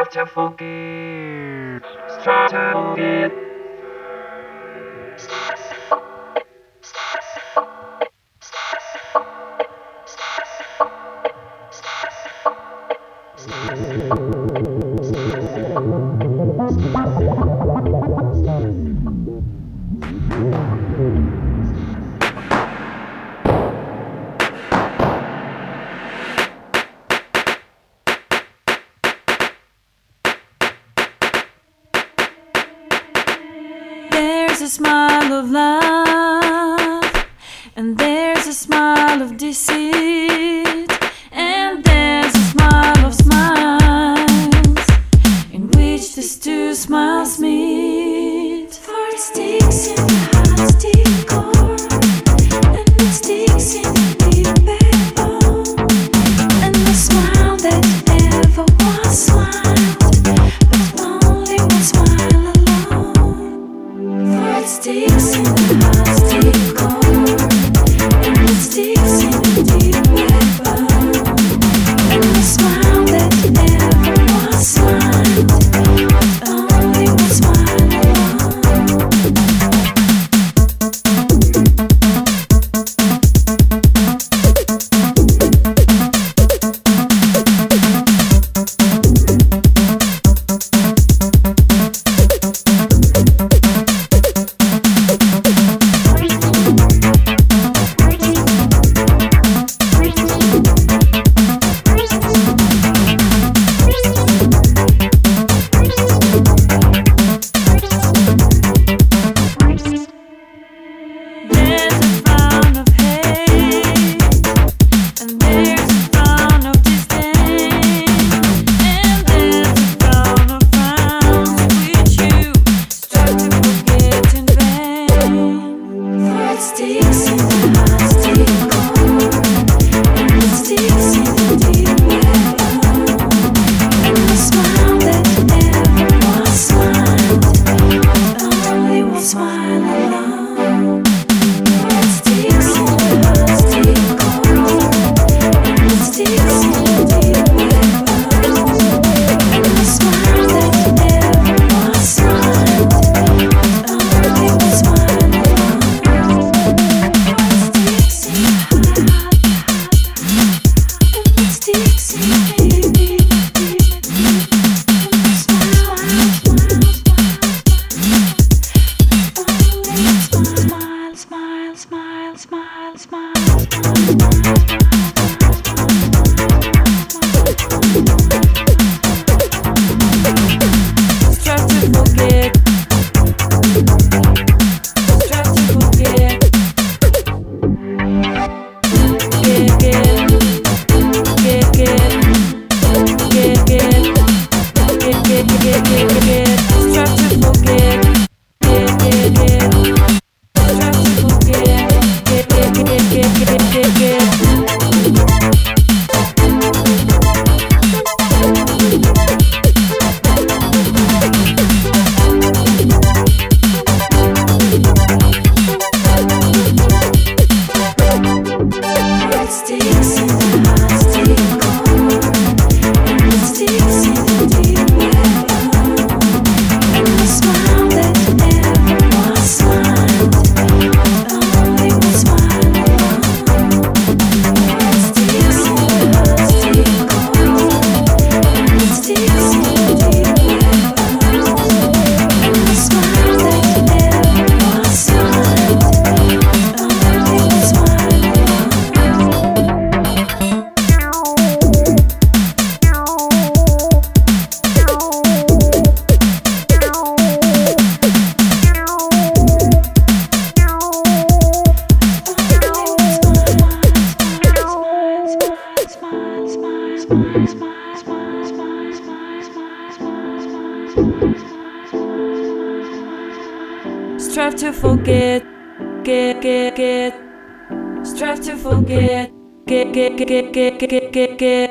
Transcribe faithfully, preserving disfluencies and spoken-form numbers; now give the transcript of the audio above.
Strive to forget. Strive to forget. There's a smile of love, and there's a smile of deceit, and there's a smile of smiles, in which these two smiles meet. For it sticks in the heart's deep core, and it sticks in the deep backbone, and the smile that never was smiled, but only one smile alone. For it sticks in the heart's deep core, and it sticks in the deep backbone, and the smile that never was smiled, but only one smile alone. There's a frown of hate, and there's a frown of disdain, and there's a frown of frowns which you strive to forget in vain. For it sticks in the heart's deep core, and it sticks in the deep backbone, and the smile that never was smiled, but only one smile alone. For it sticks in the heart's deep core, and it sticks in the deep backbone, and the smile that never was smiled, but only one smile alone. For it sticks in the heart, and it sticks in the deep, deep, deep, deep, and the smile, smile, smile, smile, smile, smile, smile, smile, strive to forget, strive to forget, get, get, get, get, get, get, get, get, get, get, get, strive to forget, get, get, get. Strive to forget, get, get, get, get, get, get, get. It sticks in the heart's deep core, and it sticks in the deep backbone, and the smile that never was smiled, but only one smile alone. It sticks in the heart's deep core, and it sticks in the deep backbone, and the smile that never was smiled, but only one smile alone. Strive to forget, get, get, get. Strive to forget, get, get, get, get, get, get, get, get.